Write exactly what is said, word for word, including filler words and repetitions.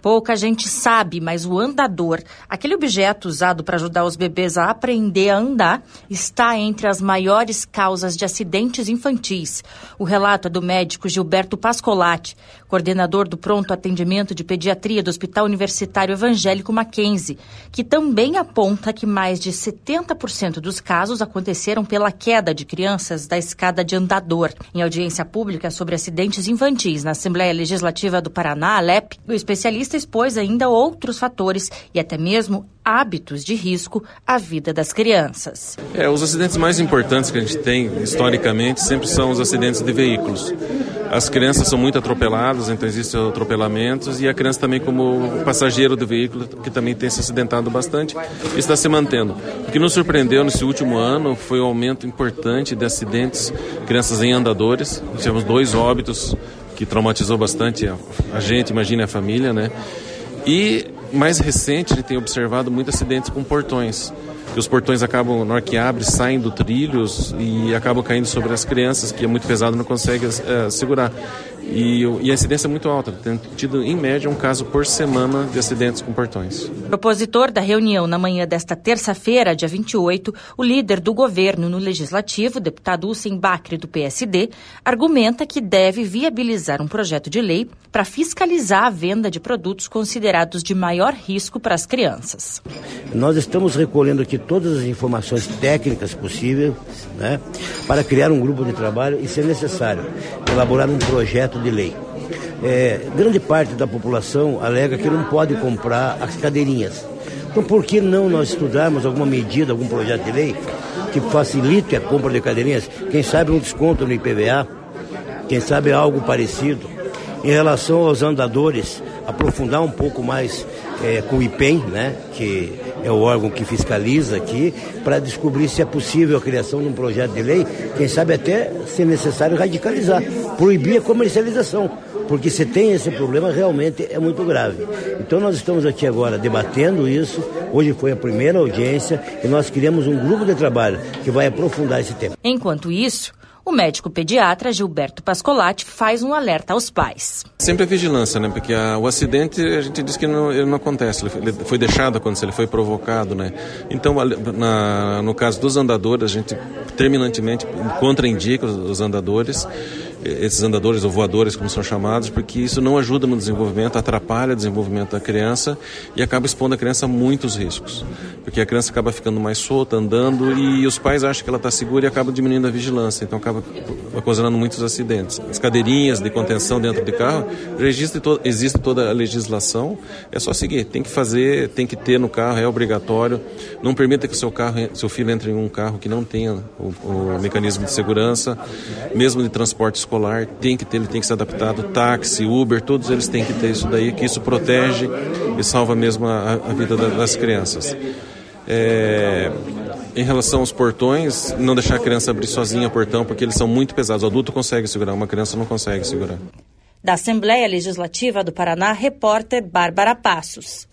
Pouca gente sabe, mas o andador, aquele objeto usado para ajudar os bebês a aprender a andar, está entre as maiores causas de acidentes infantis. O relato é do médico Gilberto Pascolati, coordenador do pronto atendimento de pediatria do Hospital Universitário Evangélico Mackenzie, que também aponta que mais de setenta por cento dos casos aconteceram pela queda de crianças da escada de andador. Em audiência pública sobre acidentes infantis na Assembleia Legislativa do Paraná, a Alep, o especialista expôs ainda outros fatores e até mesmo hábitos de risco à vida das crianças. É, os acidentes mais importantes que a gente tem, historicamente, sempre são os acidentes de veículos. As crianças são muito atropeladas, então existem atropelamentos, e a criança também como passageiro do veículo, que também tem se acidentado bastante, e está se mantendo. O que nos surpreendeu nesse último ano foi o aumento importante de acidentes, crianças em andadores. Tivemos dois óbitos, que traumatizou bastante a, a gente, imagine a família, né? E mais recente, a gente tem observado muitos acidentes com portões, que os portões acabam, na hora que abre, saem do trilhos e acabam caindo sobre as crianças, que é muito pesado, não consegue é, segurar. E, e a incidência é muito alta, tem tido em média um caso por semana de acidentes com portões. Propositor da reunião na manhã desta terça-feira, dia vinte e oito, o líder do governo no Legislativo, deputado Hussein Bacri, do P S D, argumenta que deve viabilizar um projeto de lei para fiscalizar a venda de produtos considerados de maior risco para as crianças. Nós estamos recolhendo aqui todas as informações técnicas possíveis, né, para criar um grupo de trabalho e, se necessário, elaborar um projeto de lei. É, grande parte da população alega que não pode comprar as cadeirinhas. Então, por que não nós estudarmos alguma medida, algum projeto de lei que facilite a compra de cadeirinhas? Quem sabe um desconto no I P V A, quem sabe algo parecido. Em relação aos andadores, aprofundar um pouco mais é, com o I P E M, né, que é o órgão que fiscaliza aqui, para descobrir se é possível a criação de um projeto de lei, quem sabe até, se necessário, radicalizar, proibir a comercialização, porque se tem esse problema, realmente é muito grave. Então nós estamos aqui agora debatendo isso, hoje foi a primeira audiência e nós criamos um grupo de trabalho que vai aprofundar esse tema. Enquanto isso, o médico pediatra Gilberto Pascolati faz um alerta aos pais. Sempre a vigilância, né? Porque a, o acidente, a gente diz que não, ele não acontece, ele foi deixado acontecer, ele foi provocado, né? Então, na, no caso dos andadores, a gente terminantemente contraindica os, os andadores, esses andadores ou voadores, como são chamados, porque isso não ajuda no desenvolvimento, atrapalha o desenvolvimento da criança e acaba expondo a criança a muitos riscos. Porque a criança acaba ficando mais solta, andando, e os pais acham que ela está segura e acaba diminuindo a vigilância, então acaba ocasionando muitos acidentes. As cadeirinhas de contenção dentro de carro, já existe, to- existe toda a legislação, é só seguir, tem que fazer, tem que ter no carro, é obrigatório. Não permita que o seu carro, seu filho entre em um carro que não tenha o, o mecanismo de segurança, mesmo de transporte escolar. Tem que ter, ele tem que ser adaptado, táxi, Uber, todos eles têm que ter isso daí, que isso protege e salva mesmo a, a vida da, das crianças. É, em relação aos portões, não deixar a criança abrir sozinha o portão, porque eles são muito pesados. O adulto consegue segurar, uma criança não consegue segurar. Da Assembleia Legislativa do Paraná, repórter Bárbara Passos.